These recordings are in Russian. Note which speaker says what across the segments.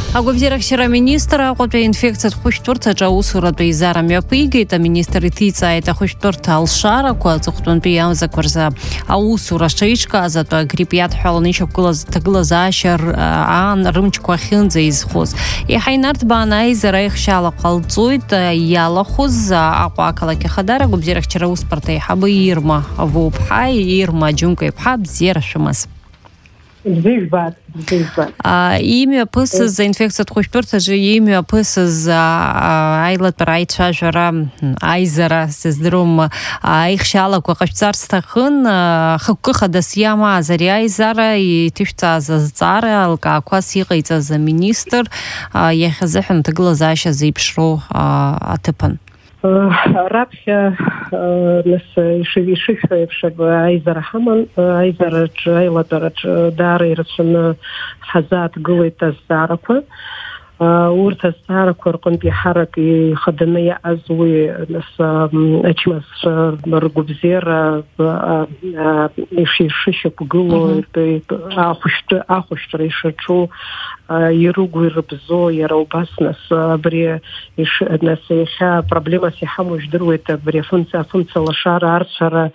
Speaker 1: Агубзирах шира министра qotbe инфекция хушторта жаусура бейзара мёпиге министр итица это хушторта алшара квацухтун биям закурза аусура шишка за то гриппят халничо глазашер ан рымчко хинзе изхоз и хайнарт бана изра ихшала qalцуйт ялахуз аквакалаки хадара губзирах шира успарта хабы ирма вупхай ирма джунка пхаб зера шмас имя пыс за инфекцию хушторта же имя пыс за айлат парайча жара айзара сездрум ихшала квахцарста хын хукха дасьяма зари айзара и тишца за зара алка квасига за министр яхзахн тглазаша зипшро атепан
Speaker 2: رابحة ناس يشوف عايزة حمل عايزة جايلة درج داري رسم حزات قوية الزعرقة ورث الزعرقة رقم بحركة خدمية أزوي ناس أجمس مرقو بزير يشوف بقولوا أخشت ريشتشو يروقوا يربزو يراو بس ناس بري ناس يخا проблема سيحا مش درويت بري فنسا لشار عرشار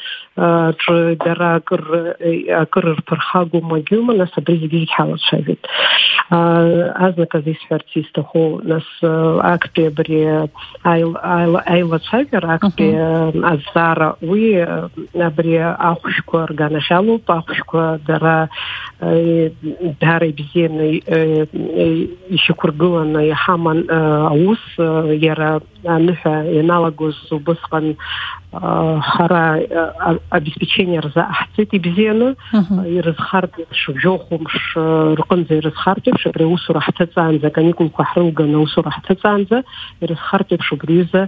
Speaker 2: درا كر فرحاقو مجيوما ناس بري جيجي حالة شايفت أزنا كذي سفرتي استخو ناس أكبر بري أيلا شايفر أكبر أزارة وي بري أخشكو أرغانا شالو أخشكو درا داري بزين يشكرقوا أن يحمل أوس يرى نفع ينالجوز وبسقن خرا обеспечение رزاحتي بزينه يرزخارت شجوخو مش رقم زي رزخارت بش بريوس راح تتزانزا كان يكون كحروقة نوس راح تتزانزا يرزخارت بش بريزة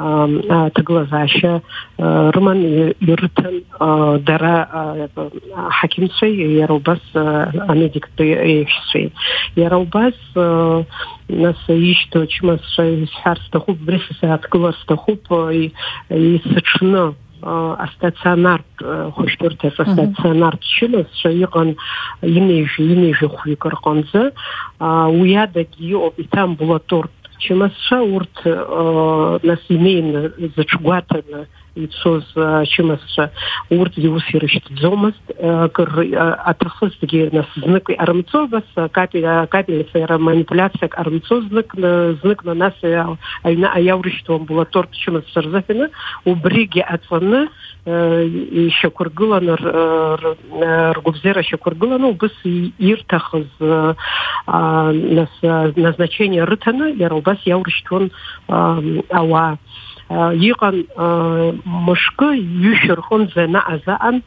Speaker 2: تقلزاشة رمان يرتن درا حكيم شيء يرو بس أميديك بيشي يرو بس ناس يشتو чмас шарстаху брисса ткластаху и сочно стационар хушторта стационар чилос шайган имеже хуйкарқанза уядаги опитам амбулатор чмас шаурт нас имеен зачгуатана ицоз чмас урт диусирышт зомаст атахыс диге нас знак армцозас капель сера манипуляция армцоз знак на нас айна аяврышт амбулатор чмас сарзафина убриги атвана еще кургулан ргубзера еще кургулан бис иртахыз нас назначение рытана ярубас яурыштон ава يقن مشكل يشرحون زنا أزان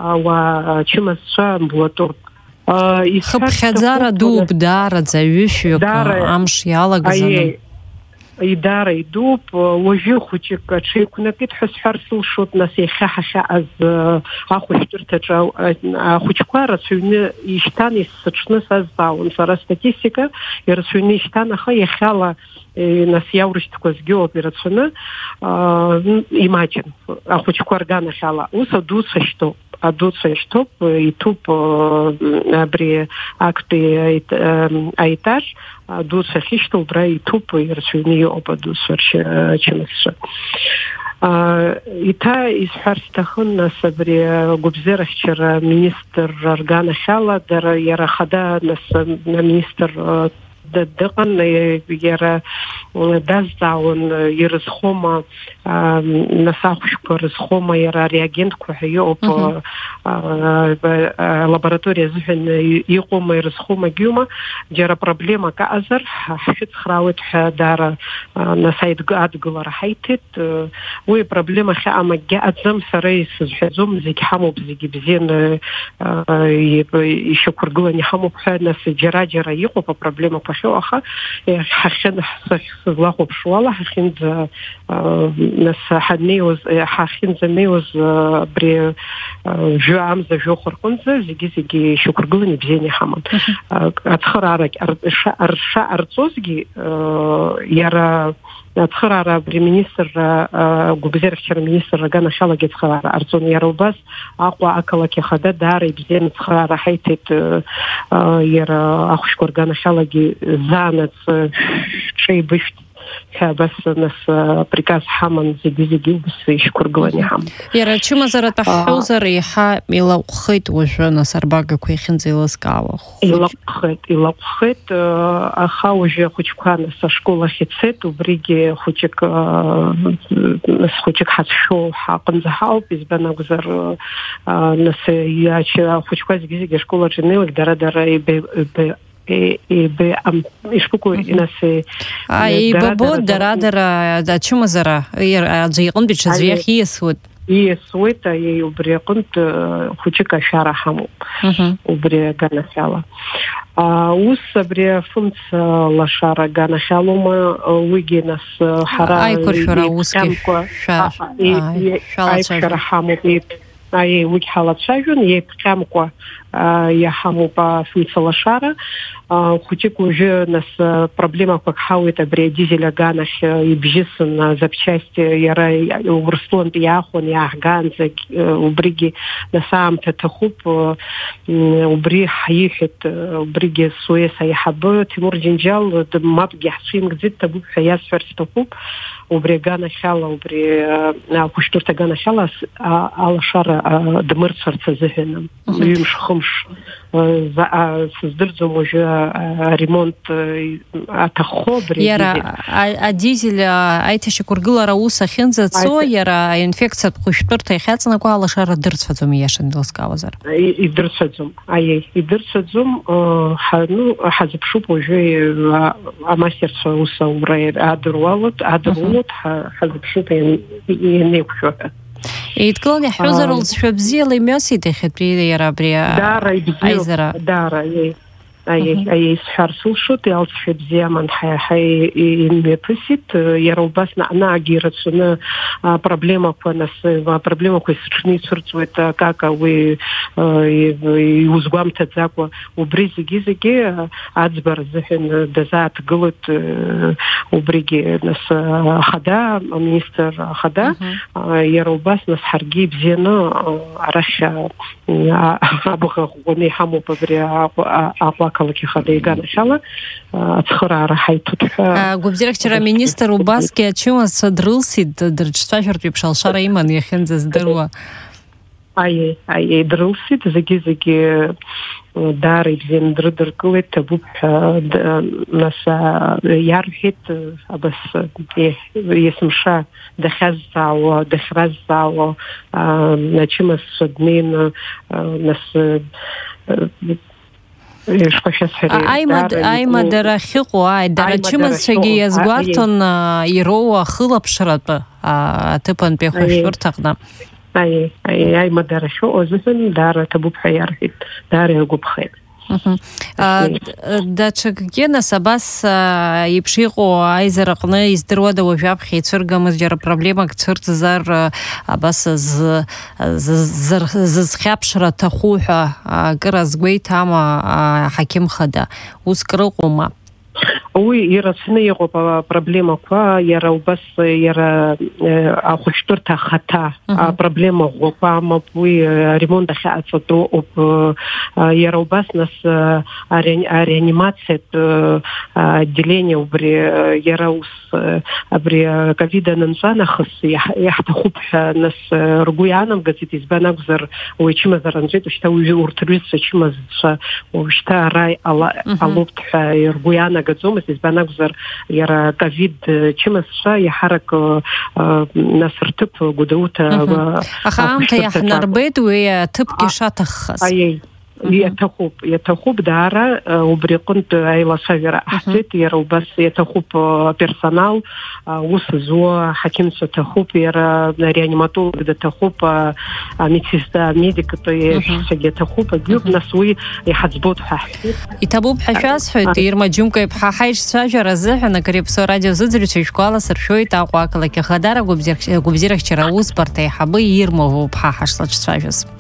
Speaker 2: وشمس بلاتور
Speaker 1: خب خزارة دوب دارة زاويشيك أمش يالا جزنا
Speaker 2: إدارة يدوب وجوخك شيكنا كده حس حرسل شوط ناسي خاحة از أخوش ترتجاو أخوش كوارا سويني يشتاني سچنس از باون فارا статистика يرسويني يشتانا خي خالا нас яурыштыкоз геооперационна имаджин ахуч кваргана хала уса дуса что и туп бри акты айтаж дуса хиштол бра и туп и расуни оба дуса чемсша ита исхарстахун нас бри губзера вчера министр органа хала дар ярахада нас министр دقن يرى دازاون يرزخوما نساخش كرزخوما يرى رياجنت كحيو لابوراتوريا زهن يقوم يرزخوما جيوما جرى проблема كأزر حشت خراوت دار نسايد قاد قلر حيتت وي проблема خام جاءت زم سريس زم زي حمو بزي بزين يشكر قلني حمو بحنا في جرى يقوم проблема شوخة حخن الله بشواله حخن ناس حنيوز حخن زميوز بري جو عام جو خرقنزة زيجي شكر قلني بزيني حمد أتخرارك أرشا أرتوزجي يرى ацхырара премьер-министр губзерхчер министр ганахала гецхара арцон яробас аква акалаки хада дары бзен цхара хайтет яра ахушкор ганахалаги занец шейбыш بس ناس приказ حمن زيجي بس يشكر قواني حم
Speaker 1: يرى شو مزارة تحوزر يحا إلا خيط وجونا سرباقة كوي خنزي لسكاوة
Speaker 2: إلا خيط أخاوجي خوشكوان سشكولة خيتسيت وبريجي خوشك ناس خوشك حتشو حاقن زهاو بيزبانا غزر ناس ياشي خوشكوان زيجي شكولة جنيوك دارا يشبكوا ناس
Speaker 1: بابود درادر دا شو مزرا زيقون بتشزيخ يسود
Speaker 2: يسود يبري كنت خوشك شارع حمو وبري قنا سالا وصبري فهمت لشارع قنا سالو ما ويجي ناس حرا
Speaker 1: اي كرشورا وسكي
Speaker 2: شارع حمو أي وجه حالة شايفون يبقامكوا يحمو بفنسلا شارع خوتик уже нас проблема как хауэта бредизеля ганах ибжисан запчасти яра урслон яхон яхганзек убриги на самом тахуп убри хаихет убриги суеса яхаб тимур джинжал мап гяхшим где-то бу хаяс ферстохуп убри ганахала убри куштурта ганахала алшара дмырцарца зехенам юмш хумш создырзом уже ремонт атахобри
Speaker 1: яра а дизель айтеше кургыла рауса хенза цо яра инфекция куштурта яхацна куала шара дырцфазум яшен дылскавазар
Speaker 2: и дырцфазум ай и дырцфазум ну хазбшуп уже амастерство уса урай адрвалот хазбшуп енекшо
Speaker 1: يتكلم يحوزر الشبزيل يمسي تخبري يا ربي
Speaker 2: دارا دارا أي سحر سلشوت يالشف بزيامن حي إنبيسيت يروباس نعجيرت سنة проблема كونس проблема كوي سرني سرتوت كاكا ويوزقام تزاكوا وبريزي جيزي أزبر ذهن دزات قلت وبريجي ناس خدا مينستر خدا يروباس ناس حرجي بزينا عرشة أبغى غني حمو ببري أقواكلك خديجة نشالة أتخرع راح يتوتح.
Speaker 1: قبضيركتر مينستر وباسكي أشياء صدرلسي درجتاشر بيبشال شرا إيمان يخنز دروا.
Speaker 2: أي درلسي تزجي داري بزين دردر كويت تبوح ناس يارهيت بس يسمشا دخزع ودخرزع و نشمس صدمين ناس
Speaker 1: أي مدرا خيقوا درا چمز شگي يزغوارتون يروا خلب شرط تبن بخشور تقدم
Speaker 2: أي مدرا شو أزفن دار تبوب حيارهيت دار يقوب خير
Speaker 1: دا چگينا سباس يبشيقو ايزر قنا يزدروا دا وجاب خيترغ مزجر проблема كثرت زار بس ز خابشره تخوحه قرز غويتاما حكيم خدا وسكرقوما
Speaker 2: وي يرسني يغو проблема كوا يرا بس يرا اخشترتا خطا проблема غوبا ما بوي ремонт خاصتو об يرا بس ناس реанимация отделение убри يراوس ابري ковида ننزانا خص يحتخوب ناس رغويانم газет избанагзар ويچما زرنجت شتاوي ورتريس چما وشتا راي алопт رغويانا газом избанагзар يرا ковид چما شا يحرك نصرتب غدوتا
Speaker 1: اخامت يحنربيد ويا تبكي شاتخص يتخوب دارا وبريقنت ايلا صغيرة احتيت يرو بس يتخوب персонал وسزو حكيم ستخوب يرا реаниматолог да تخوب медсестра медик то يتخوب بيوب نسوي يحزبوت ححتيت يتابوب حشاس حتير مجمكه بحايش ساجر زحنا قريب سو راديو زدري شكولا سرشوي تاقواكلك خدار غوبزيرك چراوس برتي حبي يرمو بحاش ساجس